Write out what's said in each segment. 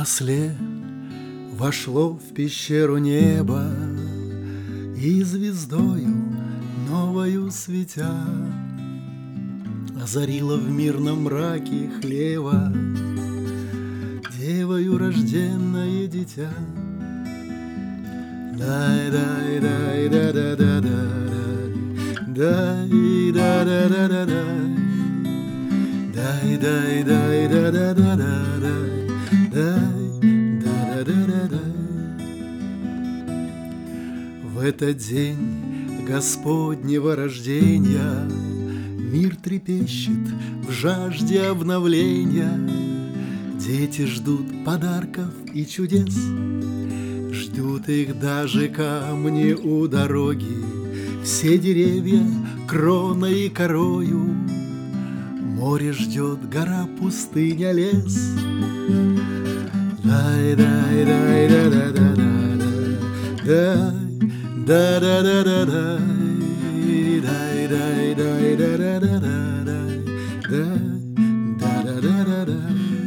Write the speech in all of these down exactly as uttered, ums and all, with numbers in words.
Насле вошло в пещеру небо, и звездою новою светя озарила в мирном мраке хлева девою рожденное дитя. Дай дай дай да да да да дай да да да да дай дай дай да да да да дай да да да да. В этот день Господнего рождения мир трепещет в жажде обновления. Дети ждут подарков и чудес, ждут их даже камни у дороги, все деревья кроной и корою. Море ждет, гора, пустыня, лес. Дай дай дай да да да да дай да да да да дай дай дай да да да да дай да да да да.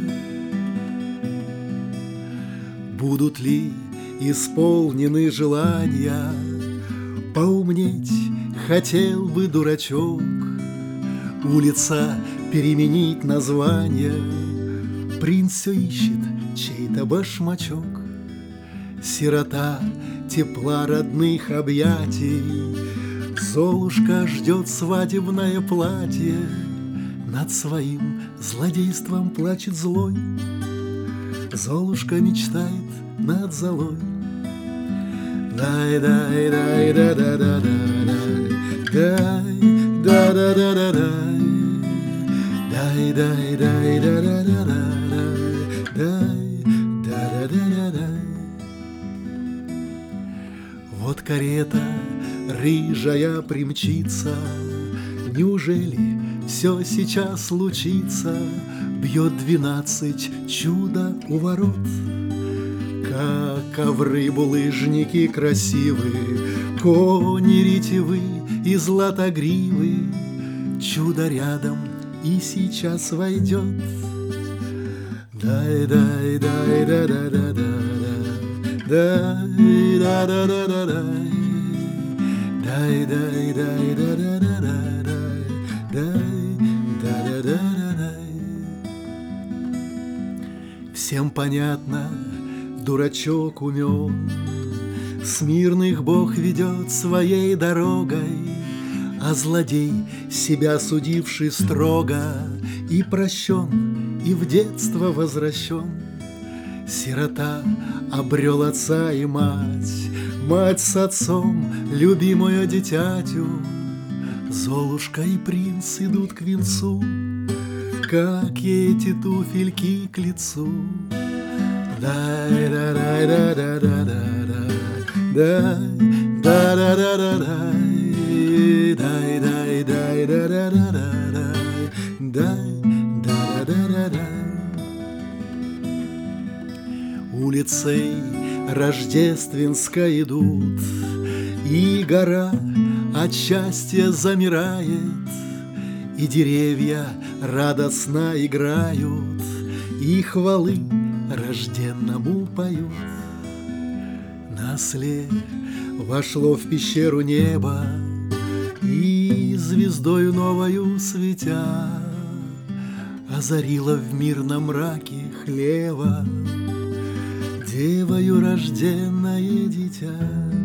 Будут ли исполнены желания? Поумнеть хотел бы дурачок, улица переменить название. Принц все ищет чей-то башмачок. Сирота тепла родных объятий, Золушка ждет свадебное платье. Над своим злодейством плачет злой, Золушка мечтает над золой. Дай дай дай да да да да дай да да да да дай дай дай да да да да дай да да да да. Вот карета рыжая примчится, неужели все сейчас случится? Бьет двенадцать чудо у ворот, как ковры булыжники красивы, кони ретивы и златогривы. Чудо рядом и сейчас войдет. Дай дай дай да да да да дай да да да да дай дай дай да да да да дай да да да да. Всем понятно, дурачок умен, смирных Бог ведет своей дорогой, а злодей, себя судивший строго, и прощен, и в детство возвращен. Сирота обрел отца и мать, мать с отцом любимую дитятю. Золушка и принц идут к венцу, как эти туфельки к лицу. Дай да дай да да да да дай да да да да дай дай дай дай да да да да дай да да да да. Улицей рождественской идут, и гора от счастья замирает, и деревья радостно играют, и хвалы рожденному поют. Насле вошло в пещеру небо, и звездою новою светя озарила в мирном мраке хлева девою рожденное дитя.